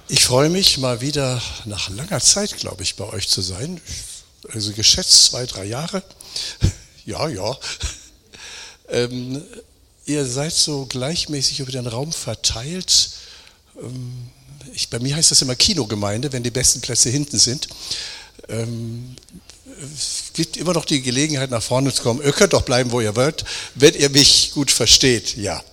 Ich freue mich, mal wieder nach langer Zeit, glaube ich, bei euch zu sein. Also geschätzt 2-3 Jahre. Ja, ja. Ihr seid so gleichmäßig über den Raum verteilt. Bei mir heißt das immer Kinogemeinde, wenn die besten Plätze hinten sind. Es gibt immer noch die Gelegenheit, nach vorne zu kommen. Ihr könnt doch bleiben, wo ihr wollt, wenn ihr mich gut versteht. Ja.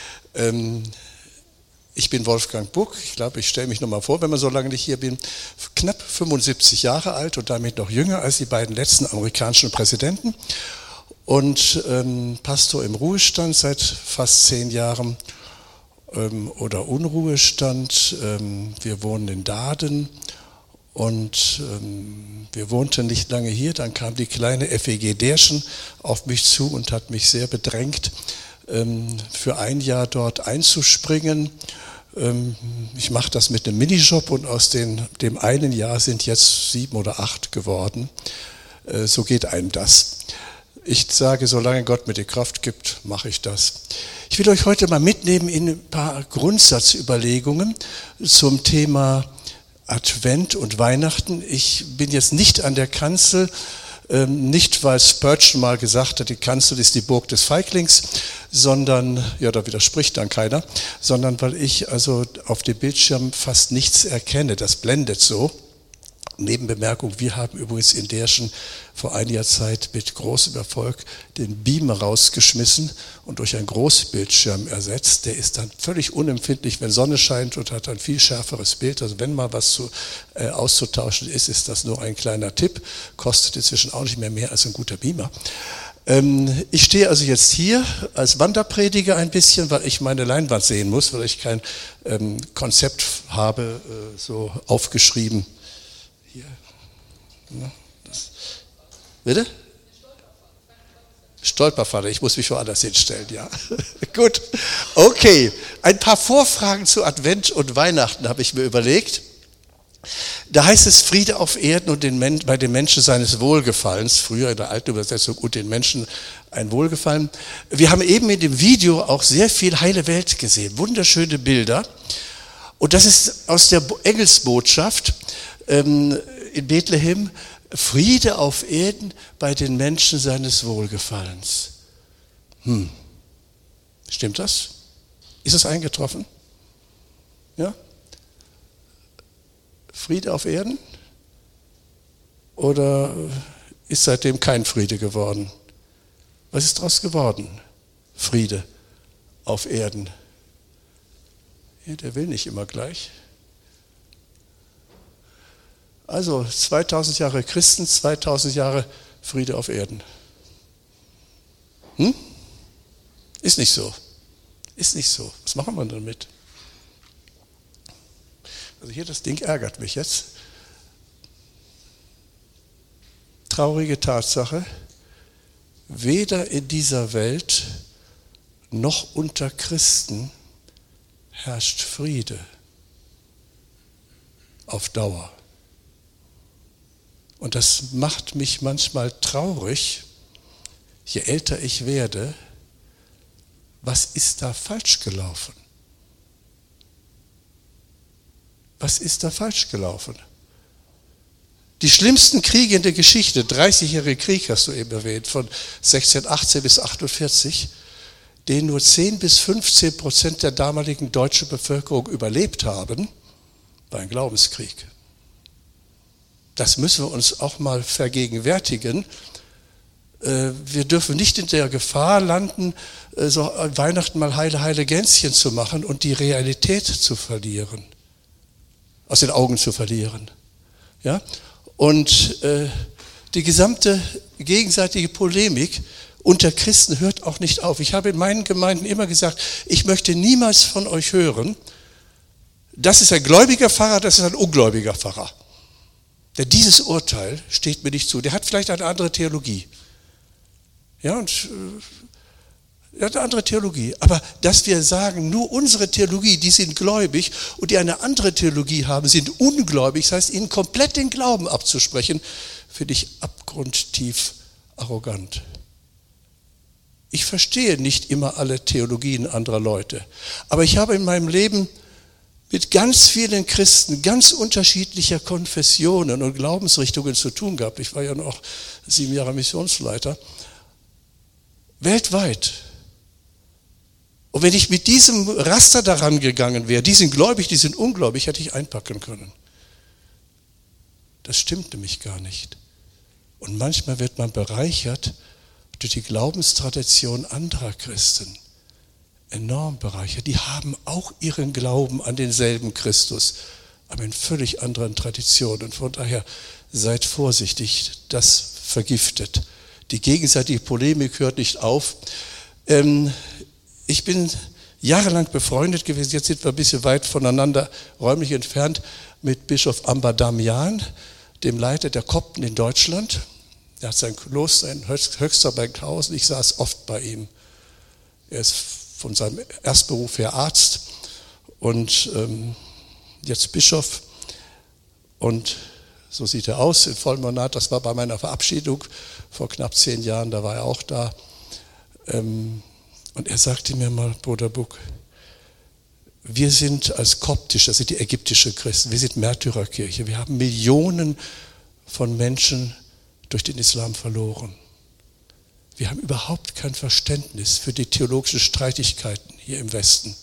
Ich bin Wolfgang Buck, ich glaube, ich stelle mich nochmal vor, wenn man so lange nicht hier bin, knapp 75 Jahre alt und damit noch jünger als die beiden letzten amerikanischen Präsidenten und Pastor im Ruhestand seit fast 10 Jahren oder Unruhestand. Wir wohnen in Daaden und wir wohnten nicht lange hier, dann kam die kleine FEG Derschen auf mich zu und hat mich sehr bedrängt, für ein Jahr dort einzuspringen. Ich mache das mit einem Minijob und aus dem einen Jahr sind jetzt 7 oder 8 geworden. So geht einem das. Ich sage, solange Gott mir die Kraft gibt, mache ich das. Ich will euch heute mal mitnehmen in ein paar Grundsatzüberlegungen zum Thema Advent und Weihnachten. Ich bin jetzt nicht an der Kanzel, nicht weil Spurgeon mal gesagt hat, die Kanzel ist die Burg des Feiglings, sondern, ja, da widerspricht dann keiner, sondern weil ich also auf dem Bildschirm fast nichts erkenne. Das blendet so. Nebenbemerkung, wir haben übrigens in Derschen vor einiger Zeit mit großem Erfolg den Beamer rausgeschmissen und durch einen Großbildschirm ersetzt. Der ist dann völlig unempfindlich, wenn Sonne scheint und hat ein viel schärferes Bild. Also wenn mal was auszutauschen ist, ist das nur ein kleiner Tipp. Kostet inzwischen auch nicht mehr als ein guter Beamer. Ich stehe also jetzt hier als Wanderprediger ein bisschen, weil ich meine Leinwand sehen muss, weil ich kein Konzept habe, so aufgeschrieben. Hier. Ja, das. Bitte? Stolperfalle, ich muss mich woanders hinstellen, ja. Gut, okay. Ein paar Vorfragen zu Advent und Weihnachten habe ich mir überlegt. Da heißt es Friede auf Erden und bei den Menschen seines Wohlgefallens, früher in der alten Übersetzung, und den Menschen ein Wohlgefallen. Wir haben eben in dem Video auch sehr viel heile Welt gesehen, wunderschöne Bilder. Und das ist aus der Engelsbotschaft in Bethlehem, Friede auf Erden bei den Menschen seines Wohlgefallens. Stimmt das? Ist es eingetroffen? Ja? Friede auf Erden? Oder ist seitdem kein Friede geworden? Was ist daraus geworden? Friede auf Erden. Ja, der will nicht immer gleich. Also 2000 Jahre Christen, 2000 Jahre Friede auf Erden. Ist nicht so. Ist nicht so. Was machen wir damit? Also hier, das Ding ärgert mich jetzt. Traurige Tatsache. Weder in dieser Welt noch unter Christen herrscht Friede auf Dauer. Und das macht mich manchmal traurig, je älter ich werde. Was ist da falsch gelaufen? Was ist da falsch gelaufen? Die schlimmsten Kriege in der Geschichte, 30-jährige Krieg hast du eben erwähnt, von 1618 bis 48, den nur 10-15% der damaligen deutschen Bevölkerung überlebt haben, war ein Glaubenskrieg. Das müssen wir uns auch mal vergegenwärtigen. Wir dürfen nicht in der Gefahr landen, so Weihnachten mal heile Gänschen zu machen und die Realität zu verlieren, aus den Augen zu verlieren. Ja? Und die gesamte gegenseitige Polemik unter Christen hört auch nicht auf. Ich habe in meinen Gemeinden immer gesagt, ich möchte niemals von euch hören, das ist ein gläubiger Pfarrer, das ist ein ungläubiger Pfarrer. Denn dieses Urteil steht mir nicht zu. Der hat vielleicht eine andere Theologie. Ja, und er hat eine andere Theologie. Aber dass wir sagen, nur unsere Theologie, die sind gläubig und die eine andere Theologie haben, sind ungläubig, das heißt, ihnen komplett den Glauben abzusprechen, finde ich abgrundtief arrogant. Ich verstehe nicht immer alle Theologien anderer Leute. Aber ich habe in meinem Leben mit ganz vielen Christen ganz unterschiedlicher Konfessionen und Glaubensrichtungen zu tun gehabt. Ich war ja noch 7 Jahre Missionsleiter. Weltweit. Und wenn ich mit diesem Raster daran gegangen wäre, die sind gläubig, die sind ungläubig, hätte ich einpacken können. Das stimmt nämlich gar nicht. Und manchmal wird man bereichert durch die Glaubenstradition anderer Christen. Enorm bereichert. Die haben auch ihren Glauben an denselben Christus, aber in völlig anderen Traditionen. Von daher seid vorsichtig, das vergiftet. Die gegenseitige Polemik hört nicht auf. Ich bin jahrelang befreundet gewesen, jetzt sind wir ein bisschen weit voneinander räumlich entfernt, mit Bischof Amba Damian, dem Leiter der Kopten in Deutschland. Er hat sein Kloster in Höxter bei Klausen, ich saß oft bei ihm. Er ist von seinem Erstberuf her Arzt und jetzt Bischof. Und so sieht er aus in vollem Ornat. Das war bei meiner Verabschiedung vor knapp 10 Jahren, da war er auch da. Und er sagte mir mal, Bruder Buck, wir sind als koptisch, das sind die ägyptischen Christen, wir sind Märtyrerkirche. Wir haben Millionen von Menschen durch den Islam verloren. Wir haben überhaupt kein Verständnis für die theologischen Streitigkeiten hier im Westen,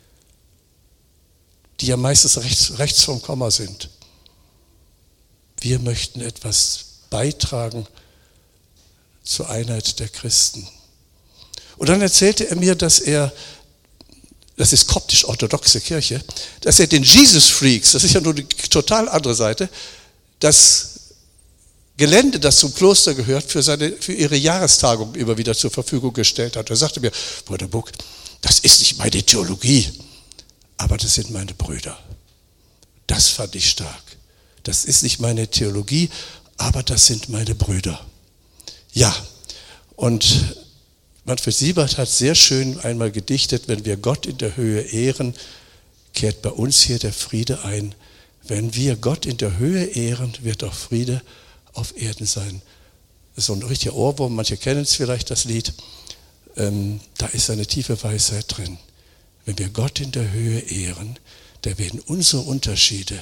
die ja meistens rechts vom Komma sind. Wir möchten etwas beitragen zur Einheit der Christen. Und dann erzählte er mir, dass das ist koptisch-orthodoxe Kirche, dass er den Jesus Freaks, das ist ja nur die total andere Seite, das Gelände, das zum Kloster gehört, für ihre Jahrestagung immer wieder zur Verfügung gestellt hat. Er sagte mir, Bruder Buck, das ist nicht meine Theologie, aber das sind meine Brüder. Das fand ich stark. Das ist nicht meine Theologie, aber das sind meine Brüder. Ja, und Manfred Siebert hat sehr schön einmal gedichtet, wenn wir Gott in der Höhe ehren, kehrt bei uns hier der Friede ein. Wenn wir Gott in der Höhe ehren, wird auch Friede auf Erden sein. Das ist so ein richtiger Ohrwurm, manche kennen es vielleicht, das Lied. Da ist eine tiefe Weisheit drin. Wenn wir Gott in der Höhe ehren, da werden unsere Unterschiede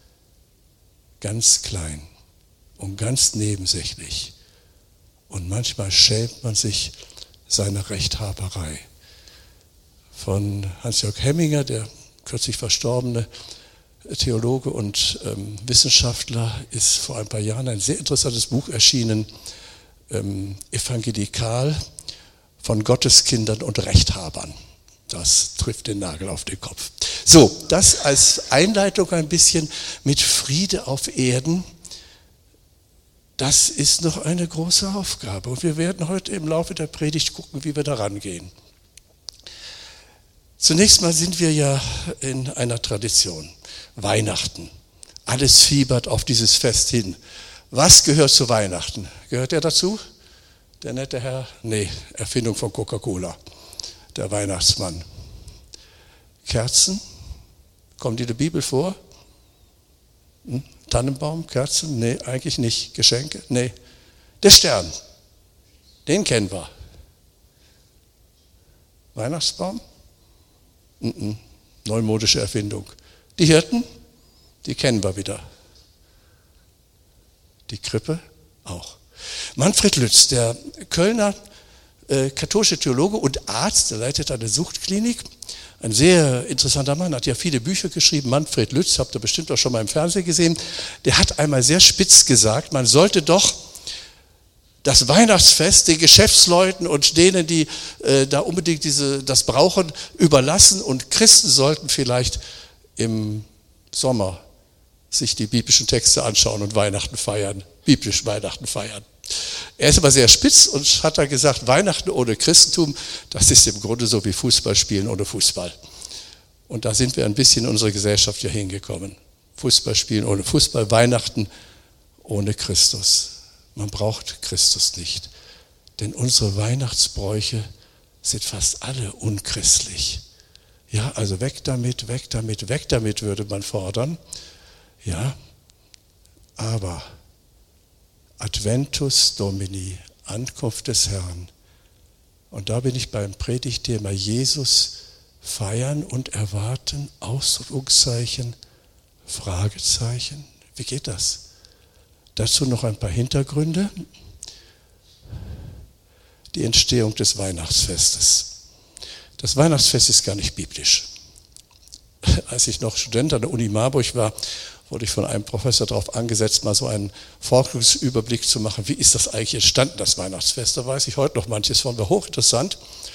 ganz klein und ganz nebensächlich. Und manchmal schämt man sich seiner Rechthaberei. Von Hans-Jörg Hemminger, der kürzlich verstorbene Theologe und Wissenschaftler, ist vor ein paar Jahren ein sehr interessantes Buch erschienen, Evangelikal von Gotteskindern und Rechthabern. Das trifft den Nagel auf den Kopf. So, das als Einleitung ein bisschen mit Friede auf Erden. Das ist noch eine große Aufgabe und wir werden heute im Laufe der Predigt gucken, wie wir da rangehen. Zunächst mal sind wir ja in einer Tradition. Weihnachten. Alles fiebert auf dieses Fest hin. Was gehört zu Weihnachten? Gehört der dazu? Der nette Herr? Nee, Erfindung von Coca-Cola. Der Weihnachtsmann. Kerzen? Kommen die in der Bibel vor? Tannenbaum, Kerzen? Nee, eigentlich nicht. Geschenke? Nee. Der Stern. Den kennen wir. Weihnachtsbaum? Neumodische Erfindung. Die Hirten, die kennen wir wieder. Die Krippe auch. Manfred Lütz, der Kölner katholische Theologe und Arzt, der leitet eine Suchtklinik. Ein sehr interessanter Mann, hat ja viele Bücher geschrieben. Manfred Lütz, habt ihr bestimmt auch schon mal im Fernsehen gesehen. Der hat einmal sehr spitz gesagt, man sollte doch das Weihnachtsfest den Geschäftsleuten und denen, die da unbedingt das brauchen, überlassen. Und Christen sollten vielleicht im Sommer sich die biblischen Texte anschauen und Weihnachten feiern, biblisch Weihnachten feiern. Er ist aber sehr spitz und hat da gesagt, Weihnachten ohne Christentum, das ist im Grunde so wie Fußball spielen ohne Fußball. Und da sind wir ein bisschen in unserer Gesellschaft ja hingekommen. Fußball spielen ohne Fußball, Weihnachten ohne Christus. Man braucht Christus nicht, denn unsere Weihnachtsbräuche sind fast alle unchristlich. Ja, also weg damit, weg damit, weg damit würde man fordern. Ja, aber Adventus Domini, Ankunft des Herrn. Und da bin ich beim Predigtthema Jesus feiern und erwarten, Ausrufungszeichen, Fragezeichen. Wie geht das? Dazu noch ein paar Hintergründe. Die Entstehung des Weihnachtsfestes. Das Weihnachtsfest ist gar nicht biblisch. Als ich noch Student an der Uni Marburg war, wurde ich von einem Professor darauf angesetzt, mal so einen Forschungsüberblick zu machen. Wie ist das eigentlich entstanden, das Weihnachtsfest? Da weiß ich heute noch manches von, war hochinteressant.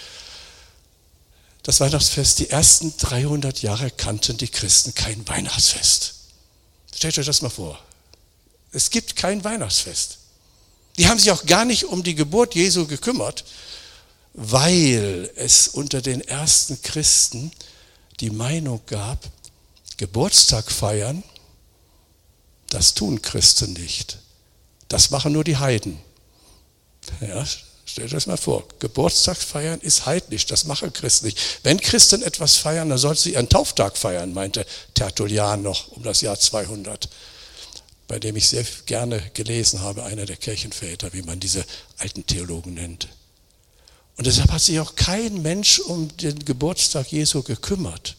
Das Weihnachtsfest, die ersten 300 Jahre kannten die Christen kein Weihnachtsfest. Stellt euch das mal vor. Es gibt kein Weihnachtsfest. Die haben sich auch gar nicht um die Geburt Jesu gekümmert, weil es unter den ersten Christen die Meinung gab, Geburtstag feiern, das tun Christen nicht. Das machen nur die Heiden. Ja, stellt euch das mal vor. Geburtstag feiern ist heidnisch, das machen Christen nicht. Wenn Christen etwas feiern, dann sollten sie ihren Tauftag feiern, meinte Tertullian noch um das Jahr 200. Bei dem ich sehr gerne gelesen habe, einer der Kirchenväter, wie man diese alten Theologen nennt. Und deshalb hat sich auch kein Mensch um den Geburtstag Jesu gekümmert.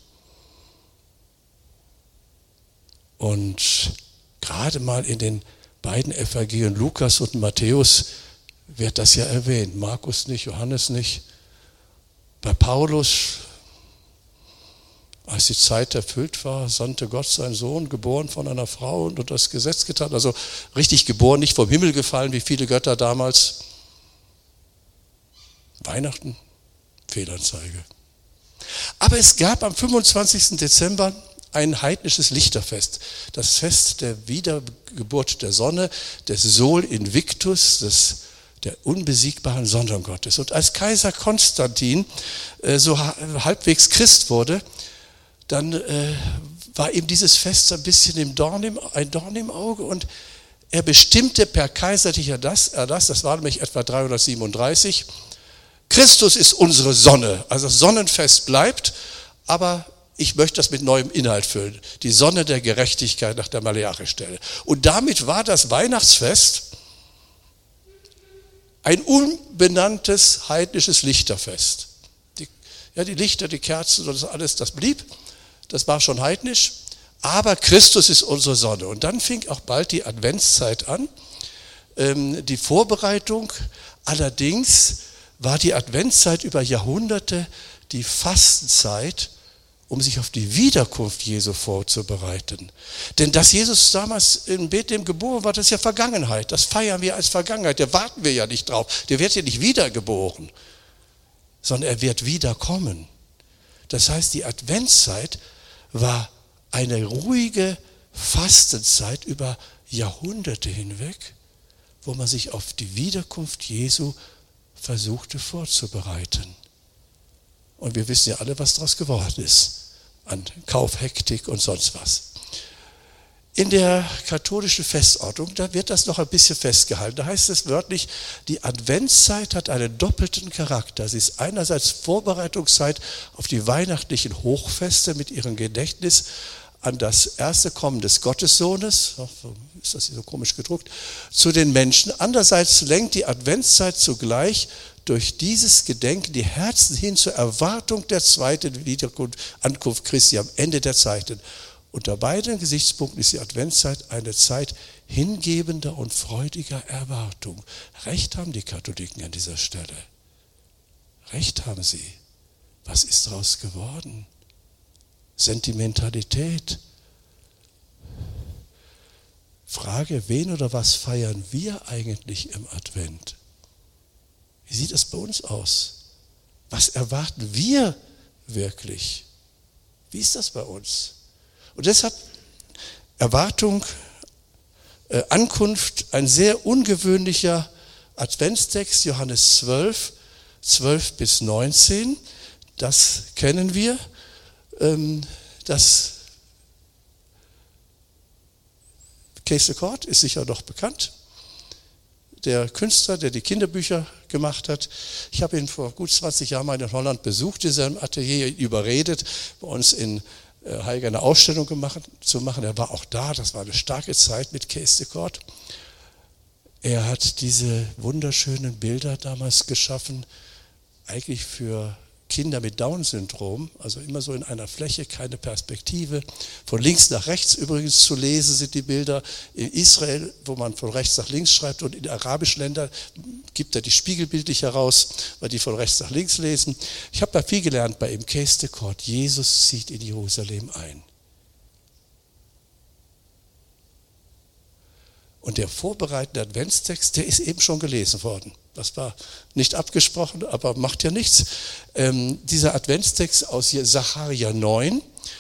Und gerade mal in den beiden Evangelien, Lukas und Matthäus, wird das ja erwähnt. Markus nicht, Johannes nicht. Bei Paulus, als die Zeit erfüllt war, sandte Gott seinen Sohn, geboren von einer Frau und das Gesetz getan. Also richtig geboren, nicht vom Himmel gefallen, wie viele Götter damals. Weihnachten, Fehlanzeige. Aber es gab am 25. Dezember ein heidnisches Lichterfest. Das Fest der Wiedergeburt der Sonne, des Sol Invictus, der unbesiegbaren Sonnengottes. Und als Kaiser Konstantin so halbwegs Christ wurde, dann war ihm dieses Fest ein bisschen ein Dorn im Auge und er bestimmte per kaiserlicher Erlass, das war nämlich etwa 337, Christus ist unsere Sonne, also das Sonnenfest bleibt, aber ich möchte das mit neuem Inhalt füllen, die Sonne der Gerechtigkeit nach der Maleachi-Stelle. Und damit war das Weihnachtsfest ein unbenanntes heidnisches Lichterfest. Die Lichter, die Kerzen und das alles, das blieb. Das war schon heidnisch, aber Christus ist unsere Sonne. Und dann fing auch bald die Adventszeit an, die Vorbereitung. Allerdings war die Adventszeit über Jahrhunderte die Fastenzeit, um sich auf die Wiederkunft Jesu vorzubereiten. Denn dass Jesus damals in Bethlehem geboren war, das ist ja Vergangenheit. Das feiern wir als Vergangenheit. Da warten wir ja nicht drauf. Der wird ja nicht wiedergeboren, sondern er wird wiederkommen. Das heißt, die Adventszeit war eine ruhige Fastenzeit über Jahrhunderte hinweg, wo man sich auf die Wiederkunft Jesu versuchte vorzubereiten. Und wir wissen ja alle, was daraus geworden ist, an Kaufhektik und sonst was. In der katholischen Festordnung, da wird das noch ein bisschen festgehalten. Da heißt es wörtlich, die Adventszeit hat einen doppelten Charakter. Sie ist einerseits Vorbereitungszeit auf die weihnachtlichen Hochfeste mit ihrem Gedächtnis an das erste Kommen des Gottessohnes, so ist das hier so komisch gedruckt, zu den Menschen. Andererseits lenkt die Adventszeit zugleich durch dieses Gedenken die Herzen hin zur Erwartung der zweiten Ankunft Christi am Ende der Zeiten. Unter beiden Gesichtspunkten ist die Adventszeit eine Zeit hingebender und freudiger Erwartung. Recht haben die Katholiken an dieser Stelle. Recht haben sie. Was ist daraus geworden? Sentimentalität. Frage, wen oder was feiern wir eigentlich im Advent? Wie sieht es bei uns aus? Was erwarten wir wirklich? Wie ist das bei uns? Und deshalb Erwartung, Ankunft, ein sehr ungewöhnlicher Adventstext, Johannes 12, 12 bis 19. Das kennen wir. Das Cees de Kort ist sicher noch bekannt. Der Künstler, der die Kinderbücher gemacht hat. Ich habe ihn vor gut 20 Jahren mal in Holland besucht, in seinem Atelier, überredet, bei uns in Haig eine Ausstellung zu machen. Er war auch da, das war eine starke Zeit mit Cees de Kort. Er hat diese wunderschönen Bilder damals geschaffen, eigentlich für Kinder mit Down-Syndrom, also immer so in einer Fläche, keine Perspektive. Von links nach rechts übrigens zu lesen sind die Bilder. In Israel, wo man von rechts nach links schreibt, und in arabischen Ländern gibt er die spiegelbildlich heraus, weil die von rechts nach links lesen. Ich habe da viel gelernt bei ihm. Case de Court. Jesus zieht in Jerusalem ein. Und der vorbereitende Adventstext, der ist eben schon gelesen worden. Das war nicht abgesprochen, aber macht ja nichts. Dieser Adventstext aus Sacharja 9,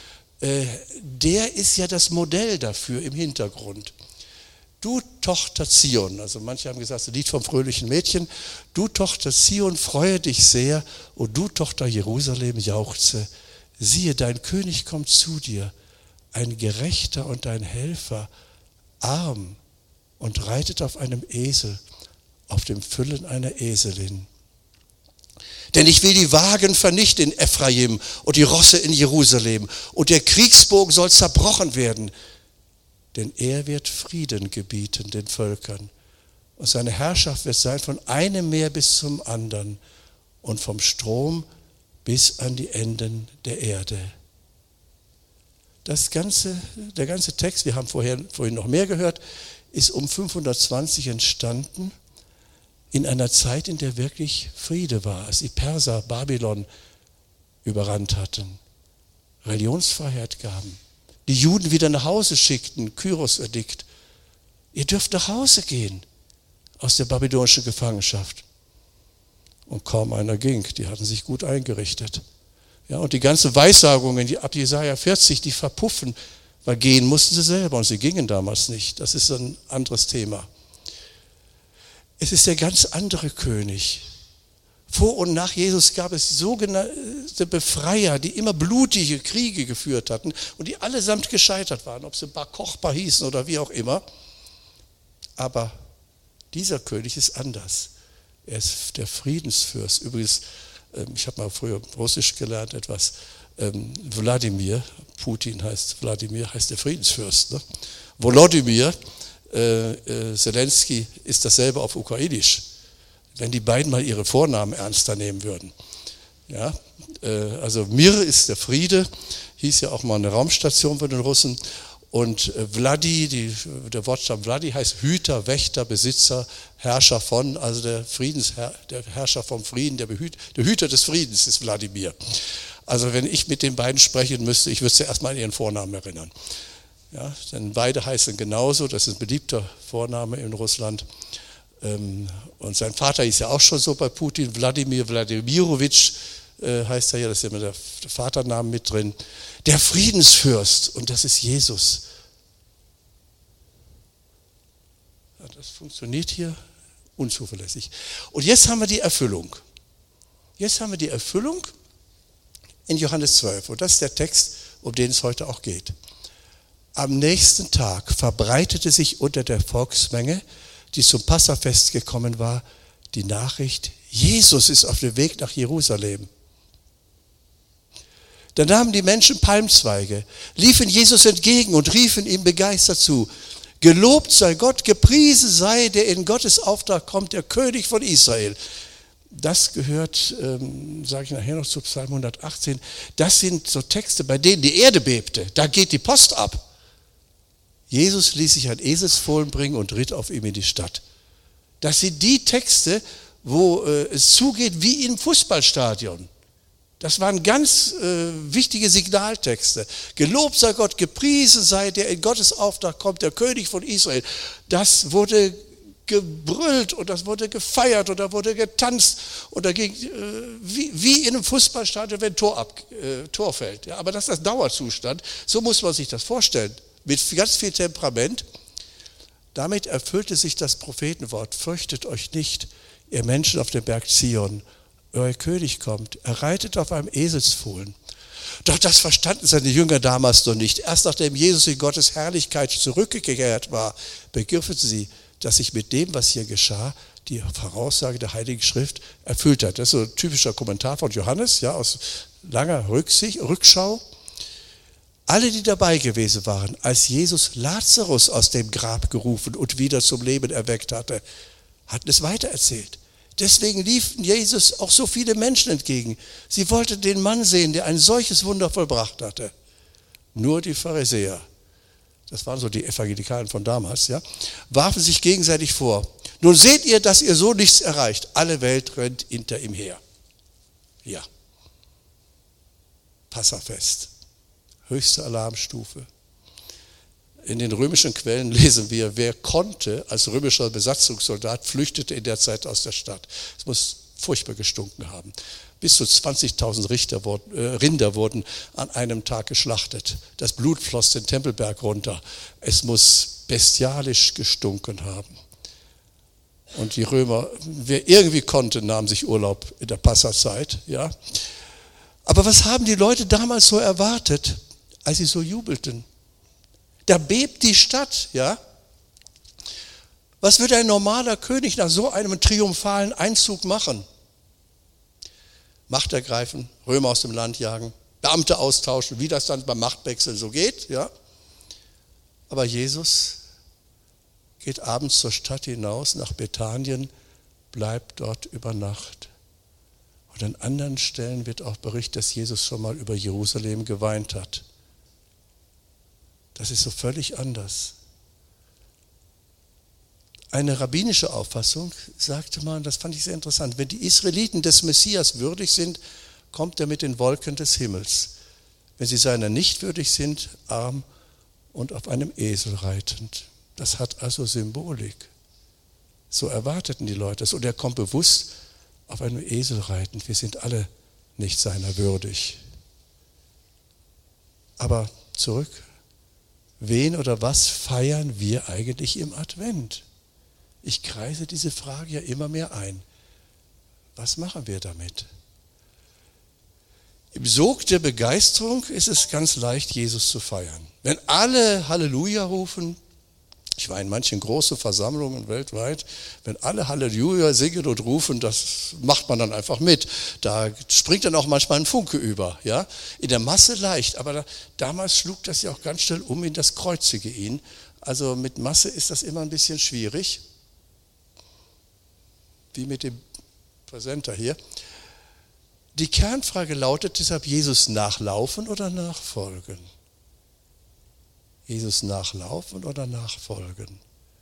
der ist ja das Modell dafür im Hintergrund. Du Tochter Zion, also manche haben gesagt, das Lied vom fröhlichen Mädchen, du Tochter Zion, freue dich sehr, und du Tochter Jerusalem, jauchze. Siehe, dein König kommt zu dir, ein Gerechter und ein Helfer, arm, und reitet auf einem Esel, auf dem Füllen einer Eselin. Denn ich will die Wagen vernichten in Ephraim und die Rosse in Jerusalem, und der Kriegsbogen soll zerbrochen werden, denn er wird Frieden gebieten den Völkern, und seine Herrschaft wird sein von einem Meer bis zum anderen und vom Strom bis an die Enden der Erde. Der ganze Text, wir haben vorhin noch mehr gehört, ist um 520 entstanden, in einer Zeit, in der wirklich Friede war, als die Perser Babylon überrannt hatten, Religionsfreiheit gaben, die Juden wieder nach Hause schickten, Kyros-Edikt. Ihr dürft nach Hause gehen aus der babylonischen Gefangenschaft. Und kaum einer ging, die hatten sich gut eingerichtet. Ja, und die ganzen Weissagungen, die ab Jesaja 40, die verpuffen, weil gehen mussten sie selber, und sie gingen damals nicht. Das ist ein anderes Thema. Es ist der ganz andere König. Vor und nach Jesus gab es sogenannte Befreier, die immer blutige Kriege geführt hatten und die allesamt gescheitert waren, ob sie Bar Kochba hießen oder wie auch immer. Aber dieser König ist anders. Er ist der Friedensfürst. Übrigens, ich habe mal früher Russisch gelernt, etwas. Wladimir, Putin heißt Wladimir, heißt der Friedensfürst. Ne? Volodymyr, Zelensky ist dasselbe auf Ukrainisch. Wenn die beiden mal ihre Vornamen ernster nehmen würden. Ja? Also Mir ist der Friede, hieß ja auch mal eine Raumstation für den Russen. Und Vladi, der Wortstamm Vladi heißt Hüter, Wächter, Besitzer, Herrscher von, also der Herrscher vom Frieden, der Hüter des Friedens ist Wladimir. Also wenn ich mit den beiden sprechen müsste, ich würde sie erstmal an ihren Vornamen erinnern. Ja, denn beide heißen genauso, das ist ein beliebter Vorname in Russland. Und sein Vater ist ja auch schon so bei Putin, Wladimir Wladimirovich heißt er ja, das ist immer der Vatername mit drin. Der Friedensfürst, und das ist Jesus. Ja, das funktioniert hier unzuverlässig. Und jetzt haben wir die Erfüllung. Jetzt haben wir die Erfüllung in Johannes 12. Und das ist der Text, um den es heute auch geht. Am nächsten Tag verbreitete sich unter der Volksmenge, die zum Passafest gekommen war, die Nachricht, Jesus ist auf dem Weg nach Jerusalem. Da nahmen die Menschen Palmzweige, liefen Jesus entgegen und riefen ihm begeistert zu: Gelobt sei Gott, gepriesen sei, der in Gottes Auftrag kommt, der König von Israel. Das gehört, sage ich nachher noch zu Psalm 118, das sind so Texte, bei denen die Erde bebte. Da geht die Post ab. Jesus ließ sich ein Eselsfohlen bringen und ritt auf ihm in die Stadt. Das sind die Texte, wo es zugeht wie im Fußballstadion. Das waren ganz wichtige Signaltexte. Gelobt sei Gott, gepriesen sei, der in Gottes Auftrag kommt, der König von Israel. Das wurde gebrüllt und das wurde gefeiert und da wurde getanzt und da ging wie in einem Fußballstadion, wenn Tor fällt. Ja, aber das ist das Dauerzustand. So muss man sich das vorstellen. Mit ganz viel Temperament. Damit erfüllte sich das Prophetenwort: Fürchtet euch nicht, ihr Menschen auf dem Berg Zion. Euer König kommt. Er reitet auf einem Eselsfohlen. Doch das verstanden seine Jünger damals noch nicht. Erst nachdem Jesus in Gottes Herrlichkeit zurückgekehrt war, begriffen sie, dass sich mit dem, was hier geschah, die Voraussage der Heiligen Schrift erfüllt hat. Das ist so ein typischer Kommentar von Johannes, ja, aus langer Rückschau. Alle, die dabei gewesen waren, als Jesus Lazarus aus dem Grab gerufen und wieder zum Leben erweckt hatte, hatten es weitererzählt. Deswegen liefen Jesus auch so viele Menschen entgegen. Sie wollten den Mann sehen, der ein solches Wunder vollbracht hatte. Nur die Pharisäer, das waren so die Evangelikalen von damals, ja, warfen sich gegenseitig vor. Nun seht ihr, dass ihr so nichts erreicht. Alle Welt rennt hinter ihm her. Ja. Passafest. Höchste Alarmstufe. In den römischen Quellen lesen wir, wer konnte als römischer Besatzungssoldat, flüchtete in der Zeit aus der Stadt. Es muss furchtbar gestunken haben. Bis zu 20.000 Rinder wurden an einem Tag geschlachtet. Das Blut floss den Tempelberg runter. Es muss bestialisch gestunken haben. Und die Römer, wer irgendwie konnte, nahm sich Urlaub in der Passazeit. Ja. Aber was haben die Leute damals so erwartet, als sie so jubelten? Da bebt die Stadt, ja. Was würde ein normaler König nach so einem triumphalen Einzug machen? Macht ergreifen, Römer aus dem Land jagen, Beamte austauschen, wie das dann beim Machtwechsel so geht, ja. Aber Jesus geht abends zur Stadt hinaus, nach Bethanien, bleibt dort über Nacht. Und an anderen Stellen wird auch berichtet, dass Jesus schon mal über Jerusalem geweint hat. Das ist so völlig anders. Eine rabbinische Auffassung sagte man, das fand ich sehr interessant, wenn die Israeliten des Messias würdig sind, kommt er mit den Wolken des Himmels. Wenn sie seiner nicht würdig sind, arm und auf einem Esel reitend. Das hat also Symbolik. So erwarteten die Leute das. Und er kommt bewusst auf einem Esel reitend. Wir sind alle nicht seiner würdig. Aber zurück. Wen oder was feiern wir eigentlich im Advent? Ich kreise diese Frage ja immer mehr ein. Was machen wir damit? Im Sog der Begeisterung ist es ganz leicht, Jesus zu feiern. Wenn alle Halleluja rufen, ich war in manchen großen Versammlungen weltweit, wenn alle Halleluja singen und rufen, das macht man dann einfach mit. Da springt dann auch manchmal ein Funke über. Ja? In der Masse leicht, aber damals schlug das ja auch ganz schnell um in das Kreuzige ihn. Also mit Masse ist das immer ein bisschen schwierig. Wie mit dem Präsenter hier. Die Kernfrage lautet deshalb, Jesus nachlaufen oder nachfolgen? Jesus nachlaufen oder nachfolgen?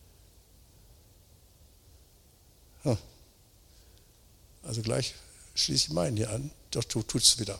Also gleich schließe ich meinen hier an, doch tut es wieder.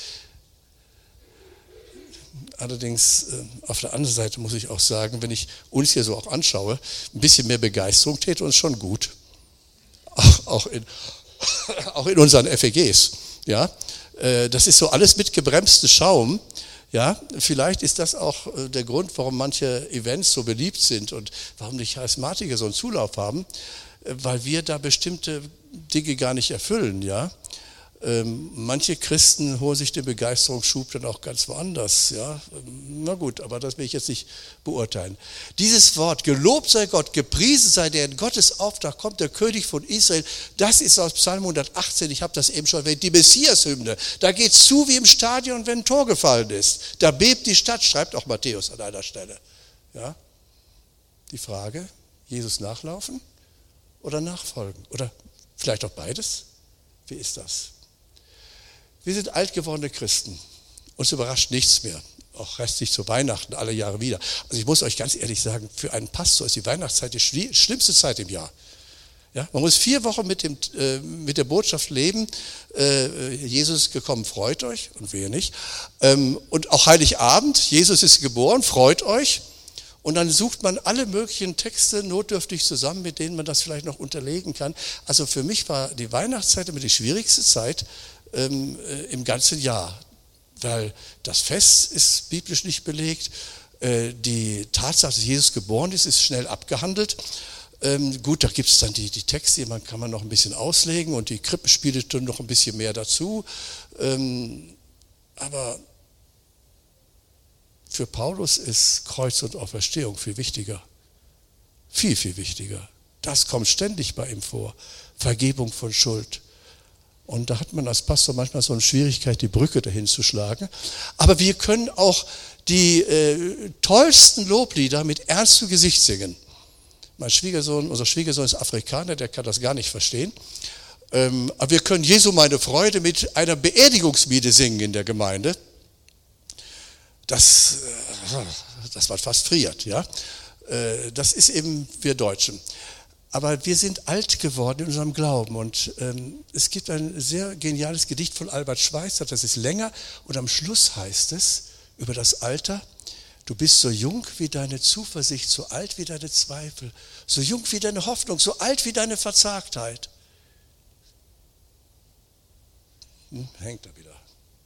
Allerdings auf der anderen Seite muss ich auch sagen, wenn ich uns hier so auch anschaue, ein bisschen mehr Begeisterung täte uns schon gut. Auch in unseren FEGs. Ja? Das ist so alles mit gebremstem Schaum. Ja? Vielleicht ist das auch der Grund, warum manche Events so beliebt sind und warum die Charismatiker so einen Zulauf haben, weil wir da bestimmte Dinge gar nicht erfüllen. Ja? Manche Christen holen sich den Begeisterungsschub dann auch ganz woanders. Ja? Na gut, aber das will ich jetzt nicht beurteilen. Dieses Wort, gelobt sei Gott, gepriesen sei der in Gottes Auftrag kommt der König von Israel, das ist aus Psalm 118, ich habe das eben schon erwähnt, die Messias-Hymne. Da geht es zu wie im Stadion, wenn ein Tor gefallen ist. Da bebt die Stadt, schreibt auch Matthäus an einer Stelle. Ja? Die Frage, Jesus nachlaufen oder nachfolgen? Oder vielleicht auch beides? Wie ist das? Wir sind alt gewordene Christen. Uns überrascht nichts mehr. Auch restlich zu Weihnachten, alle Jahre wieder. Also ich muss euch ganz ehrlich sagen, für einen Pastor ist die Weihnachtszeit die schlimmste Zeit im Jahr. Ja, man muss 4 Wochen mit der Botschaft leben, Jesus ist gekommen, freut euch, und wehe nicht. Und auch Heiligabend, Jesus ist geboren, freut euch. Und dann sucht man alle möglichen Texte notdürftig zusammen, mit denen man das vielleicht noch unterlegen kann. Also für mich war die Weihnachtszeit immer die schwierigste Zeit im ganzen Jahr. Weil das Fest ist biblisch nicht belegt. Die Tatsache, dass Jesus geboren ist schnell abgehandelt. Gut, da gibt es dann die Texte, kann man noch ein bisschen auslegen und die Krippenspiele tun noch ein bisschen mehr dazu. Aber für Paulus ist Kreuz und Auferstehung viel wichtiger. Viel, viel wichtiger. Das kommt ständig bei ihm vor. Vergebung von Schuld. Und da hat man als Pastor manchmal so eine Schwierigkeit, die Brücke dahin zu schlagen. Aber wir können auch die tollsten Loblieder mit ernstem Gesicht singen. Unser Schwiegersohn ist Afrikaner, der kann das gar nicht verstehen. Aber wir können Jesu meine Freude mit einer Beerdigungsmiete singen in der Gemeinde. Das war fast friert, ja. Das ist eben wir Deutschen. Aber wir sind alt geworden in unserem Glauben und es gibt ein sehr geniales Gedicht von Albert Schweitzer, das ist länger und am Schluss heißt es über das Alter: Du bist so jung wie deine Zuversicht, so alt wie deine Zweifel, so jung wie deine Hoffnung, so alt wie deine Verzagtheit. Hängt da wieder.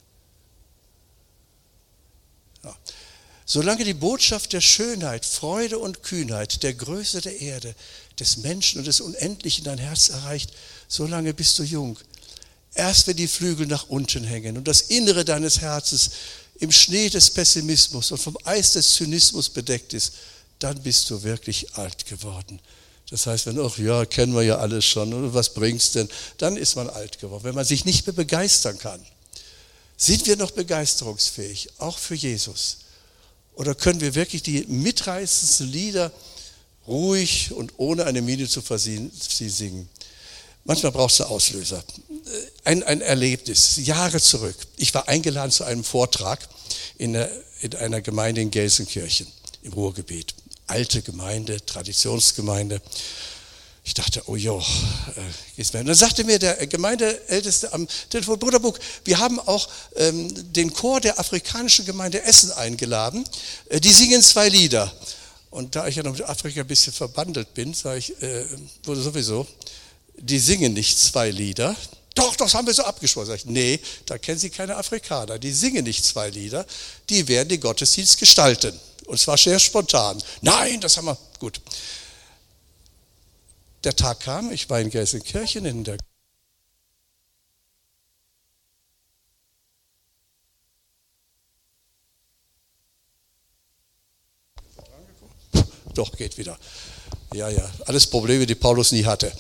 Ja. Solange die Botschaft der Schönheit, Freude und Kühnheit, der Größe der Erde, des Menschen und des Unendlichen dein Herz erreicht, solange bist du jung. Erst wenn die Flügel nach unten hängen und das Innere deines Herzens im Schnee des Pessimismus und vom Eis des Zynismus bedeckt ist, dann bist du wirklich alt geworden. Das heißt, wenn, ach ja, kennen wir ja alles schon, was bringt's denn? Dann ist man alt geworden, wenn man sich nicht mehr begeistern kann. Sind wir noch begeisterungsfähig, auch für Jesus? Oder können wir wirklich die mitreißendsten Lieder ruhig und ohne eine Miene zu versehen singen? Manchmal braucht es einen Auslöser. Ein Erlebnis, Jahre zurück. Ich war eingeladen zu einem Vortrag in einer Gemeinde in Gelsenkirchen im Ruhrgebiet. Alte Gemeinde, Traditionsgemeinde. Ich dachte, oh jo, geht's mir. Und dann sagte mir der Gemeindeälteste am Telefon: Bruder Buck, wir haben auch den Chor der afrikanischen Gemeinde Essen eingeladen. Die singen 2 Lieder. Und da ich ja noch mit Afrika ein bisschen verbandelt bin, sage ich, wurde sowieso, die singen nicht 2 Lieder. Doch, das haben wir so abgesprochen. Sag ich, nee, da kennen Sie keine Afrikaner. Die singen nicht 2 Lieder, die werden den Gottesdienst gestalten. Und zwar sehr spontan. Nein, das haben wir, gut. Der Tag kam, ich war in Gelsenkirchen in der Doch, geht wieder. Ja, alles Probleme, die Paulus nie hatte.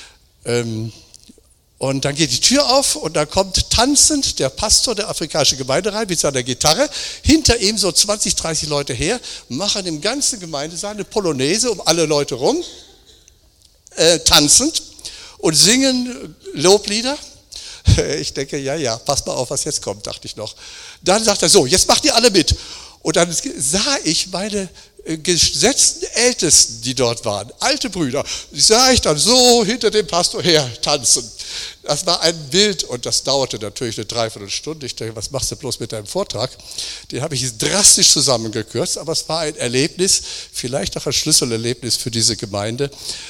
Und dann geht die Tür auf und da kommt tanzend der Pastor der afrikanischen Gemeinde rein mit seiner Gitarre. Hinter ihm so 20, 30 Leute her, machen im ganzen Gemeindesaal eine Polonaise um alle Leute rum, tanzend und singen Loblieder. Ich denke, ja, pass mal auf, was jetzt kommt, dachte ich noch. Dann sagt er so, jetzt macht ihr alle mit. Und dann sah ich meine gesetzten Ältesten, die dort waren, alte Brüder, die sah ich dann so hinter dem Pastor her tanzen. Das war ein Bild und das dauerte natürlich eine Dreiviertelstunde. Ich denke, was machst du bloß mit deinem Vortrag? Den habe ich drastisch zusammengekürzt, aber es war ein Erlebnis, vielleicht auch ein Schlüsselerlebnis für diese Gemeinde.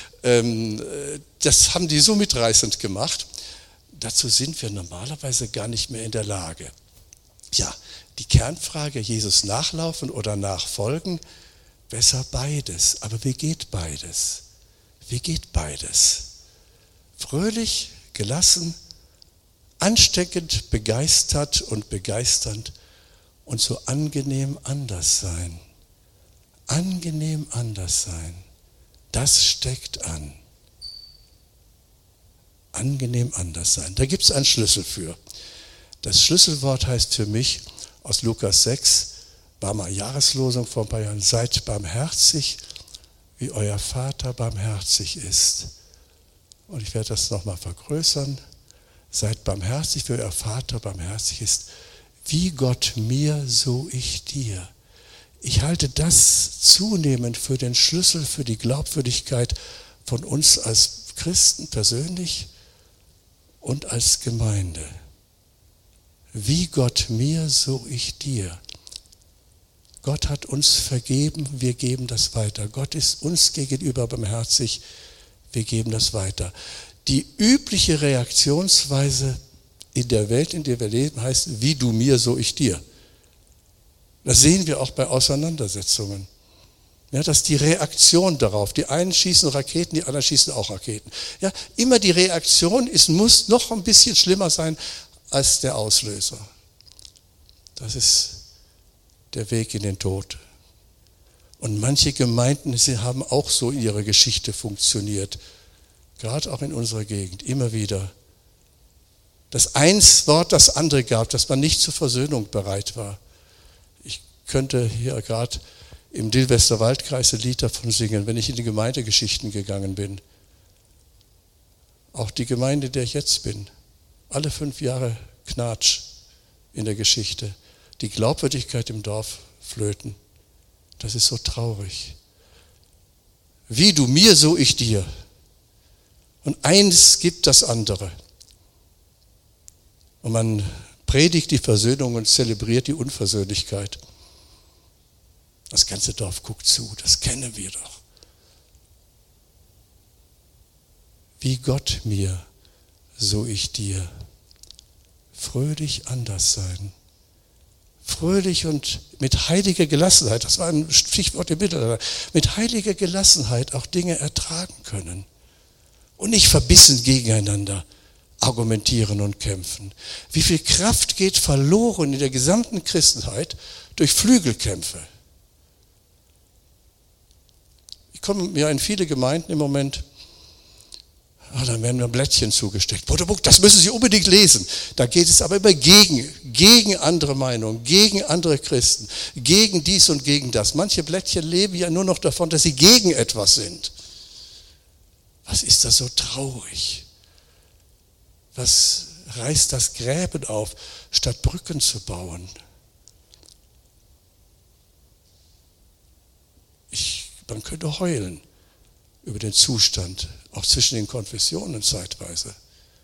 Das haben die so mitreißend gemacht. Dazu sind wir normalerweise gar nicht mehr in der Lage. Ja, die Kernfrage, Jesus nachlaufen oder nachfolgen, besser beides. Aber wie geht beides? Wie geht beides? Fröhlich, gelassen, ansteckend, begeistert und begeisternd und so angenehm anders sein. Angenehm anders sein. Das steckt an. Angenehm anders sein. Da gibt es einen Schlüssel für. Das Schlüsselwort heißt für mich aus Lukas 6, war mal Jahreslosung vor ein paar Jahren: Seid barmherzig, wie euer Vater barmherzig ist. Und ich werde das nochmal vergrößern. Seid barmherzig, wie euer Vater barmherzig ist. Wie Gott mir, so ich dir. Ich halte das zunehmend für den Schlüssel für die Glaubwürdigkeit von uns als Christen persönlich und als Gemeinde. Wie Gott mir, so ich dir. Gott hat uns vergeben, wir geben das weiter. Gott ist uns gegenüber barmherzig, wir geben das weiter. Die übliche Reaktionsweise in der Welt, in der wir leben, heißt, wie du mir, so ich dir. Das sehen wir auch bei Auseinandersetzungen. Ja, das ist die Reaktion darauf. Die einen schießen Raketen, die anderen schießen auch Raketen. Ja, immer die Reaktion muss noch ein bisschen schlimmer sein als der Auslöser. Das ist der Weg in den Tod. Und manche Gemeinden, sie haben auch so in ihrer Geschichte funktioniert. Gerade auch in unserer Gegend, immer wieder. Dass ein Wort das andere gab, dass man nicht zur Versöhnung bereit war. Ich könnte hier gerade im Dillwester Waldkreis ein Lied davon singen, wenn ich in die Gemeindegeschichten gegangen bin. Auch die Gemeinde, in der ich jetzt bin, alle 5 Jahre Knatsch in der Geschichte. Die Glaubwürdigkeit im Dorf flöten. Das ist so traurig. Wie du mir, so ich dir. Und eins gibt das andere. Und man predigt die Versöhnung und zelebriert die Unversöhnlichkeit. Das ganze Dorf guckt zu, das kennen wir doch. Wie Gott mir, so ich dir. Fröhlich anders sein. Fröhlich und mit heiliger Gelassenheit, das war ein Stichwort im Mittelalter, mit heiliger Gelassenheit auch Dinge ertragen können. Und nicht verbissen gegeneinander argumentieren und kämpfen. Wie viel Kraft geht verloren in der gesamten Christenheit durch Flügelkämpfe? Ich komme ja in viele Gemeinden im Moment, dann werden mir Blättchen zugesteckt. Bruder Buck, das müssen Sie unbedingt lesen. Da geht es aber immer gegen andere Meinungen, gegen andere Christen, gegen dies und gegen das. Manche Blättchen leben ja nur noch davon, dass sie gegen etwas sind. Was ist das so traurig? Was reißt das Gräben auf, statt Brücken zu bauen? Man könnte heulen über den Zustand, auch zwischen den Konfessionen zeitweise.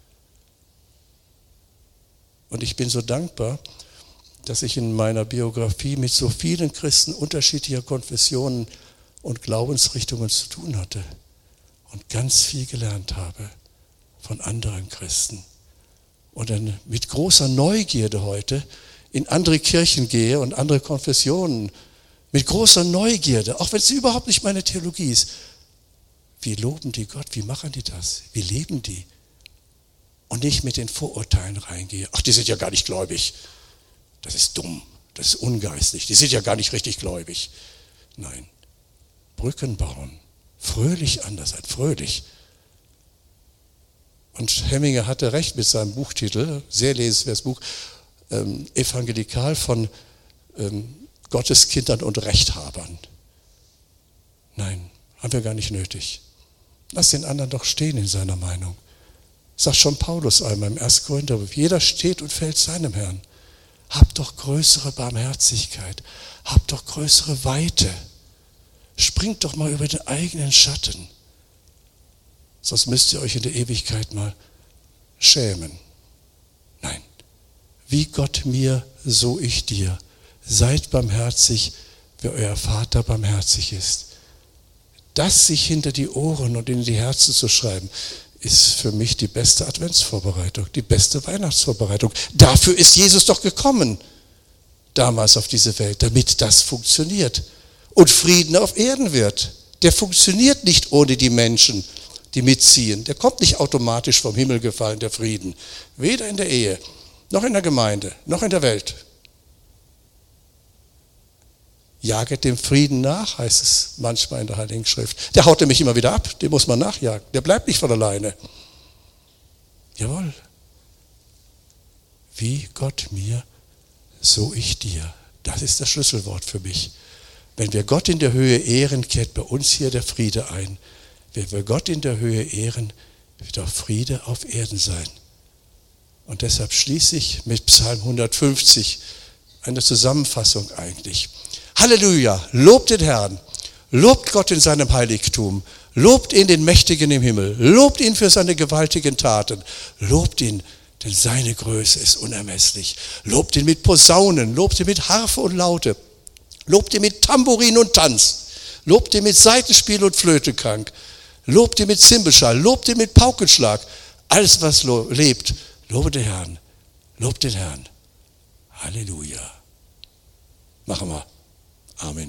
Und ich bin so dankbar, dass ich in meiner Biografie mit so vielen Christen unterschiedlicher Konfessionen und Glaubensrichtungen zu tun hatte und ganz viel gelernt habe von anderen Christen. Und dann mit großer Neugierde heute in andere Kirchen gehe und andere Konfessionen, mit großer Neugierde, auch wenn es überhaupt nicht meine Theologie ist. Wie loben die Gott? Wie machen die das? Wie leben die? Und nicht mit den Vorurteilen reingehe. Ach, die sind ja gar nicht gläubig. Das ist dumm, das ist ungeistlich. Die sind ja gar nicht richtig gläubig. Nein, Brücken bauen, fröhlich anders sein, fröhlich. Und Hemminger hatte recht mit seinem Buchtitel, sehr lesenswertes Buch, Evangelikal von Gotteskindern und Rechthabern. Nein, haben wir gar nicht nötig. Lass den anderen doch stehen in seiner Meinung. Sagt schon Paulus einmal im 1. Korintherbrief, jeder steht und fällt seinem Herrn. Habt doch größere Barmherzigkeit, habt doch größere Weite. Springt doch mal über den eigenen Schatten. Sonst müsst ihr euch in der Ewigkeit mal schämen. Nein, wie Gott mir, so ich dir. Seid barmherzig, wie euer Vater barmherzig ist. Das sich hinter die Ohren und in die Herzen zu schreiben, ist für mich die beste Adventsvorbereitung, die beste Weihnachtsvorbereitung. Dafür ist Jesus doch gekommen, damals auf diese Welt, damit das funktioniert und Frieden auf Erden wird. Der funktioniert nicht ohne die Menschen, die mitziehen. Der kommt nicht automatisch vom Himmel gefallen, der Frieden. Weder in der Ehe, noch in der Gemeinde, noch in der Welt. Jaget dem Frieden nach, heißt es manchmal in der Heiligen Schrift. Der haut nämlich immer wieder ab, den muss man nachjagen. Der bleibt nicht von alleine. Jawohl. Wie Gott mir, so ich dir. Das ist das Schlüsselwort für mich. Wenn wir Gott in der Höhe ehren, kehrt bei uns hier der Friede ein. Wenn wir Gott in der Höhe ehren, wird auch Friede auf Erden sein. Und deshalb schließe ich mit Psalm 150, eine Zusammenfassung eigentlich. Halleluja, lobt den Herrn, lobt Gott in seinem Heiligtum, lobt ihn, den Mächtigen im Himmel, lobt ihn für seine gewaltigen Taten, lobt ihn, denn seine Größe ist unermesslich. Lobt ihn mit Posaunen, lobt ihn mit Harfe und Laute, lobt ihn mit Tambourin und Tanz, lobt ihn mit Saitenspiel und Flötenklang, lobt ihn mit Zimbelschall, lobt ihn mit Paukenschlag. Alles, was lebt, lobe den Herrn, lobt den Herrn. Halleluja. Machen wir. Amen.